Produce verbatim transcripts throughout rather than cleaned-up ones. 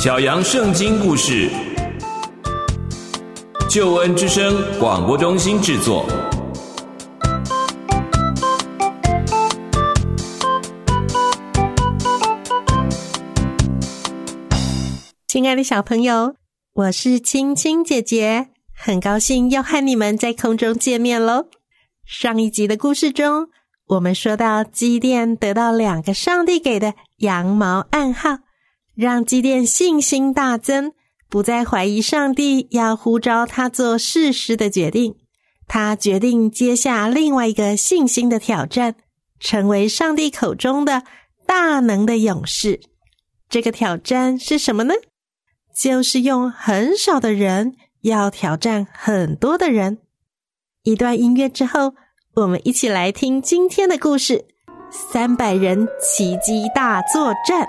小羊圣经故事，救恩之声广播中心制作。 亲爱的小朋友，我是青青姐姐，很高兴又和你们在空中见面咯。上一集的故事中，我们说到基甸得到两个上帝给的羊毛暗号，让基甸信心大增，不再怀疑上帝要呼召他做士师的决定。他决定接下另外一个信心的挑战，成为上帝口中的大能的勇士。这个挑战是什么呢？就是用很少的人要挑战很多的人。一段音乐之后，我们一起来听今天的故事，三百人奇迹大作战。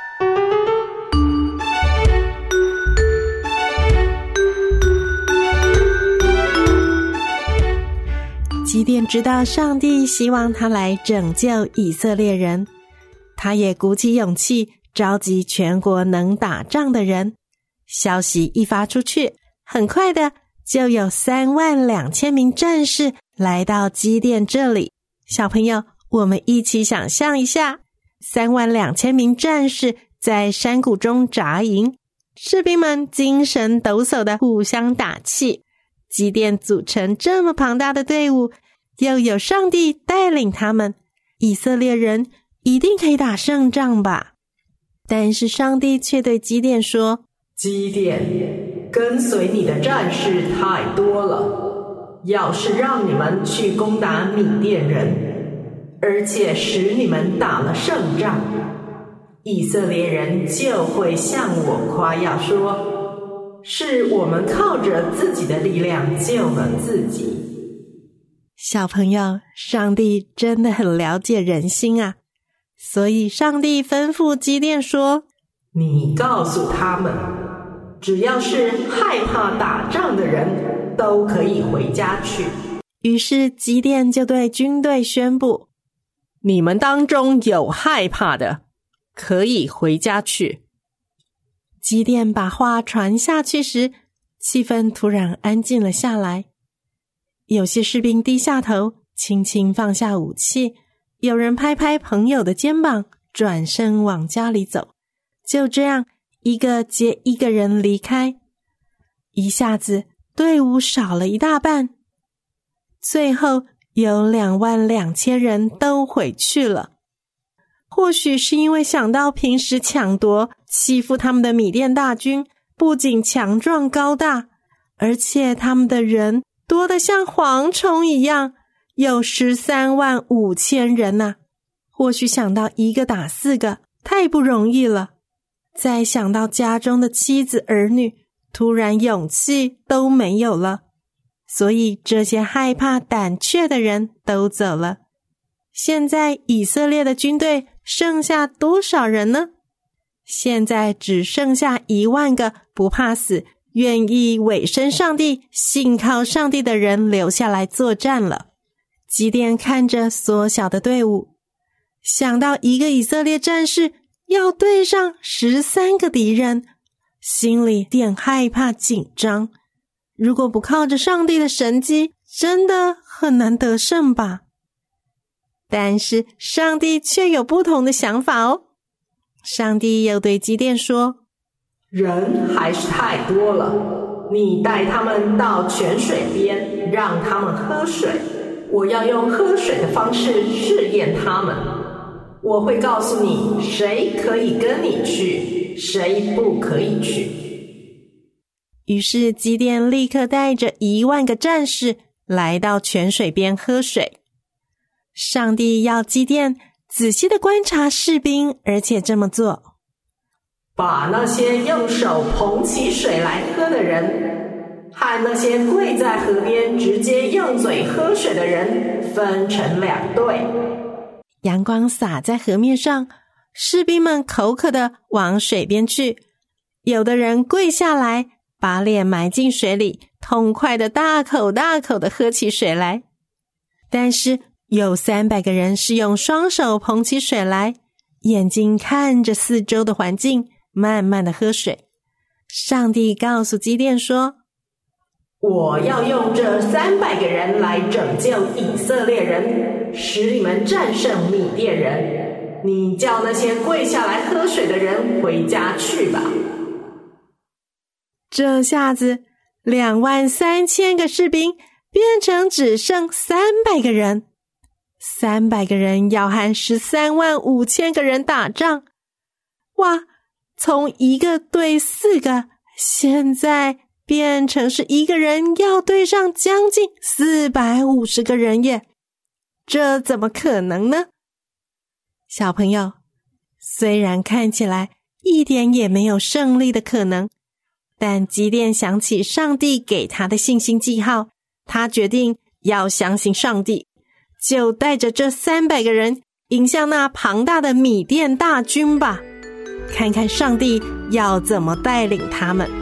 基甸知道上帝希望他来拯救以色列人，他也鼓起勇气召集全国能打仗的人。消息一发出去，很快的就有三万两千名战士来到基甸这里。小朋友，我们一起想象一下，三万两千名战士在山谷中扎营，士兵们精神抖擞的互相打气。基甸组成这么庞大的队伍，又有上帝带领他们，以色列人一定可以打胜仗吧？但是上帝却对基甸说， 基甸，跟随你的战士太多了，要是让你们去攻打米甸人，而且使你们打了胜仗，以色列人就会向我夸耀说，是我们靠着自己的力量救了自己。 小朋友，上帝真的很了解人心啊，所以上帝吩咐基甸说， 你告诉他们，只要是害怕打仗的人都可以回家去。 于是基甸就对军队宣布， 你们当中有害怕的，可以回家去。 基甸把话传下去时，气氛突然安静了下来。有些士兵低下头，轻轻放下武器，有人拍拍朋友的肩膀，转身往家里走。就这样，一个接一个人离开，一下子队伍少了一大半，最后有两万两千人都回去了。或许是因为想到平时抢夺欺负他们的米甸大军不仅强壮高大，而且他们的人多得像蝗虫一样，有十三万五千人呐、啊。或许想到一个打四个太不容易了，再想到家中的妻子儿女，突然勇气都没有了。所以这些害怕胆怯的人都走了。现在以色列的军队剩下多少人呢？现在只剩下一万个不怕死，愿意委身上帝、信靠上帝的人留下来作战了。基甸看着缩小的队伍，想到一个以色列战士要对上十三个敌人，心里点害怕紧张。如果不靠着上帝的神迹，真的很难得胜吧？但是上帝却有不同的想法哦。上帝又对基甸说， 人还是太多了，你带他们到泉水边，让他们喝水。我要用喝水的方式试验他们。我会告诉你，谁可以跟你去，谁不可以去。 于是基甸立刻带着一万个战士来到泉水边喝水。上帝要基甸仔细的观察士兵，而且这么做， 把那些用手捧起水来喝的人，和那些跪在河边直接用嘴喝水的人分成两队。 阳光洒在河面上，士兵们口渴的往水边去，有的人跪下来，把脸埋进水里，痛快的大口大口的喝起水来。但是有三百个人是用双手捧起水来，眼睛看着四周的环境， 慢慢的喝水。上帝告诉基甸说， 我要用这三百个人来拯救以色列人，使你们战胜米甸人。你叫那些跪下来喝水的人回家去吧。 这下子两万三千个士兵变成只剩三百个人，三百个人要和十三万五千个人打仗。哇，从一个对四个，现在变成是一个人要对上将近四百五十个人耶，这怎么可能呢？小朋友，虽然看起来一点也没有胜利的可能，但基甸想起上帝给他的信心记号，他决定要相信上帝，就带着这三百个人迎向那庞大的米甸大军吧，看看上帝要怎么带领他们。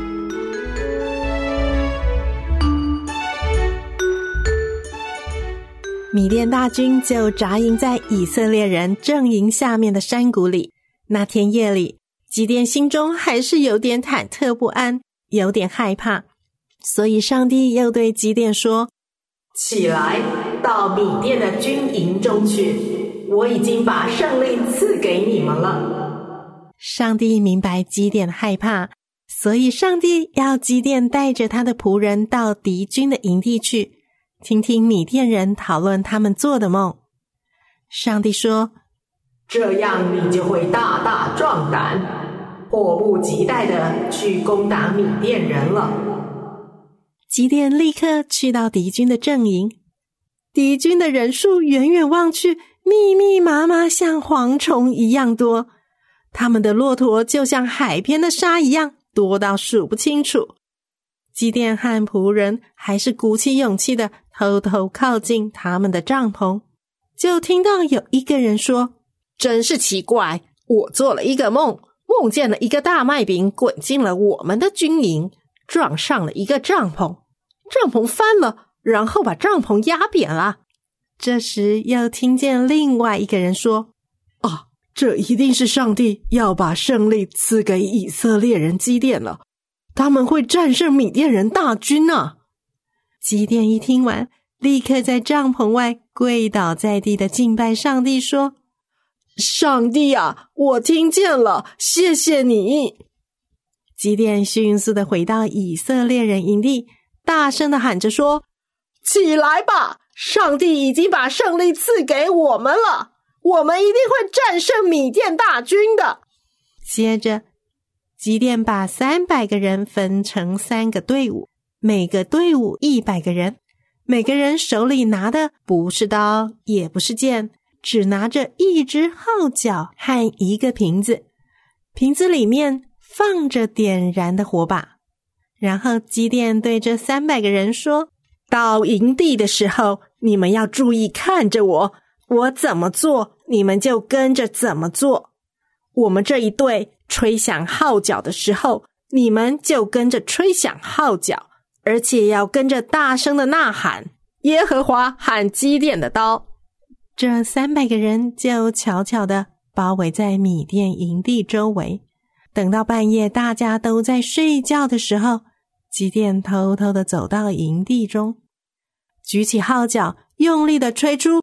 米甸大军就扎营在以色列人阵营下面的山谷里。那天夜里，基甸心中还是有点忐忑不安，有点害怕，所以上帝又对基甸说， 起来，到米甸的军营中去，我已经把胜利赐给你们了。 上帝明白基甸的害怕，所以上帝要基甸带着他的仆人到敌军的营地去，听听米甸人讨论他们做的梦。上帝说， 这样你就会大大壮胆，迫不及待地去攻打米甸人了。 基甸立刻去到敌军的阵营，敌军的人数远远望去，密密麻麻像蝗虫一样多，他们的骆驼就像海边的沙一样，多到数不清楚。基甸和仆人还是鼓起勇气的偷偷靠近他们的帐篷，就听到有一个人说，真是奇怪，我做了一个梦，梦见了一个大麦饼滚进了我们的军营，撞上了一个帐篷，帐篷翻了，然后把帐篷压扁了。这时又听见另外一个人说，啊，这一定是上帝要把胜利赐给以色列人基甸了，他们会战胜米甸人大军啊！基甸一听完，立刻在帐篷外跪倒在地的敬拜上帝，说，上帝啊，我听见了，谢谢你。基甸迅速的回到以色列人营地，大声的喊着说，起来吧，上帝已经把胜利赐给我们了，我们一定会战胜米甸大军的。接着基甸把三百个人分成三个队伍，每个队伍一百个人，每个人手里拿的不是刀也不是剑，只拿着一只号角和一个瓶子，瓶子里面放着点燃的火把。然后基甸对这三百个人说，到营地的时候，你们要注意看着我，我怎么做，你们就跟着怎么做。我们这一队吹响号角的时候，你们就跟着吹响号角，而且要跟着大声的呐喊，耶和华和基甸的刀。这三百个人就悄悄地包围在米甸营地周围。等到半夜大家都在睡觉的时候，基甸偷偷地走到营地中，举起号角，用力地吹出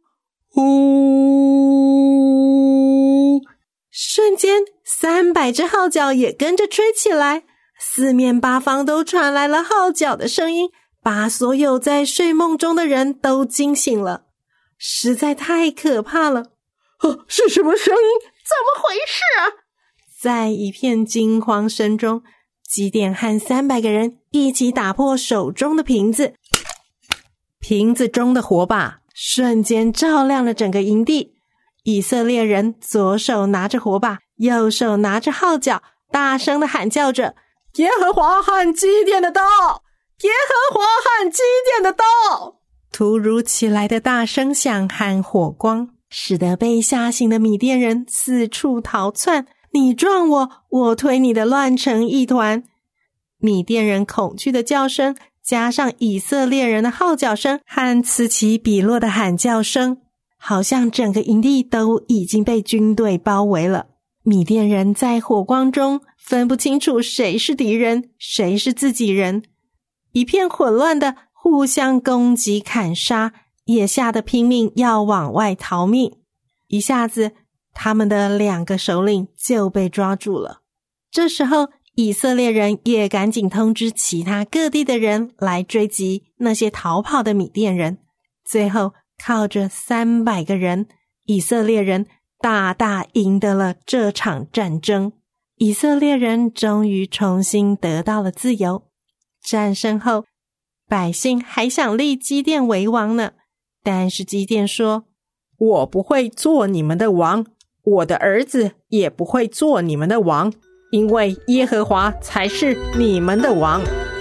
呼，瞬间三百只号角也跟着吹起来，四面八方都传来了号角的声音，把所有在睡梦中的人都惊醒了，实在太可怕了。啊，是什么声音？怎么回事啊？在一片惊慌声中，基甸和三百个人一起打破手中的瓶子，瓶子中的火把瞬间照亮了整个营地。以色列人左手拿着火把，右手拿着号角，大声地喊叫着，耶和华和基甸的刀，耶和华和基甸的刀。突如其来的大声响和火光使得被吓醒的米甸人四处逃窜，你撞我，我推你的乱成一团。米甸人恐惧的叫声加上以色列人的号角声和此起彼落的喊叫声，好像整个营地都已经被军队包围了。 米甸人在火光中分不清楚谁是敌人，谁是自己人，一片混乱的互相攻击砍杀，也吓得拼命要往外逃命。一下子他们的两个首领就被抓住了。这时候以色列人也赶紧通知其他各地的人来追击那些逃跑的米甸人。最后靠着三百个人，以色列人大大赢得了这场战争。以色列人终于重新得到了自由。战胜后，百姓还想立基甸为王呢，但是基甸说， 我不会做你们的王，我的儿子也不会做你们的王，因为耶和华才是你们的王。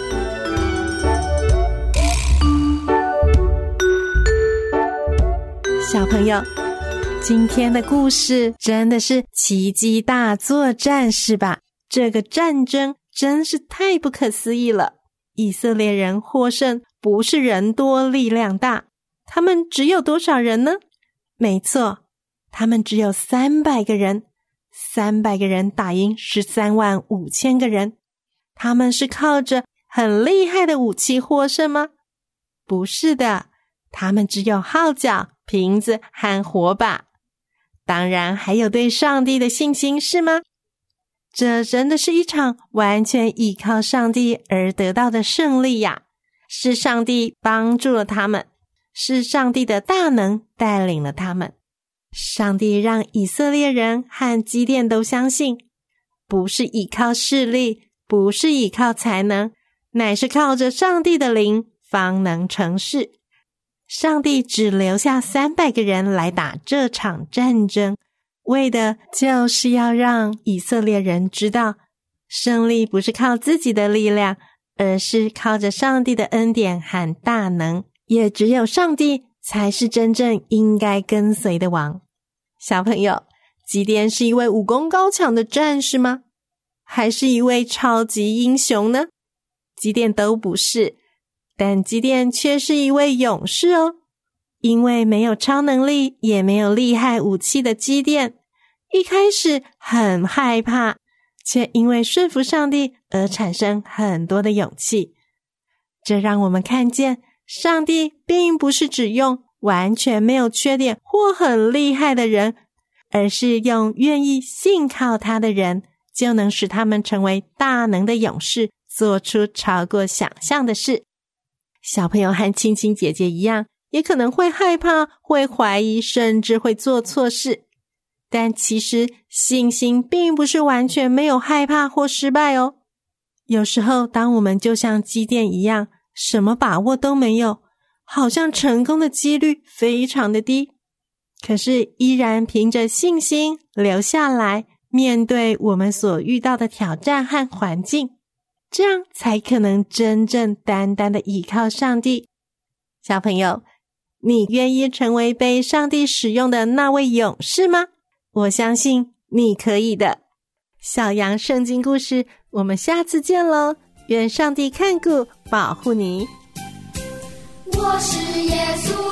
小朋友，今天的故事真的是奇迹大作战是吧？这个战争真是太不可思议了。以色列人获胜不是人多力量大，他们只有多少人呢？没错，他们只有三百个人。三百个人打赢十三万五千个人。他们是靠着很厉害的武器获胜吗？不是的，他们只有号角、瓶子和火把。当然还有对上帝的信心，是吗？这真的是一场完全依靠上帝而得到的胜利呀！是上帝帮助了他们，是上帝的大能带领了他们。上帝让以色列人和基甸都相信，不是依靠势力，不是依靠才能，乃是靠着上帝的灵方能成事。上帝只留下三百个人来打这场战争，为的就是要让以色列人知道，胜利不是靠自己的力量，而是靠着上帝的恩典和大能。也只有上帝才是真正应该跟随的王。小朋友，基甸是一位武功高强的战士吗？还是一位超级英雄呢？基甸都不是，但基甸却是一位勇士哦。因为没有超能力，也没有厉害武器的基甸，一开始很害怕，却因为顺服上帝而产生很多的勇气。这让我们看见，上帝并不是只用完全没有缺点或很厉害的人，而是用愿意信靠他的人，就能使他们成为大能的勇士，做出超过想象的事。小朋友和青青姐姐一样，也可能会害怕，会怀疑，甚至会做错事。但其实信心并不是完全没有害怕或失败哦。有时候当我们就像基甸一样，什么把握都没有，好像成功的几率非常的低，可是依然凭着信心留下来，面对我们所遇到的挑战和环境，这样才可能真正单单的依靠上帝。小朋友，你愿意成为被上帝使用的那位勇士吗？我相信你可以的。小羊圣经故事，我们下次见咯，愿上帝看顾保护你。 我是耶稣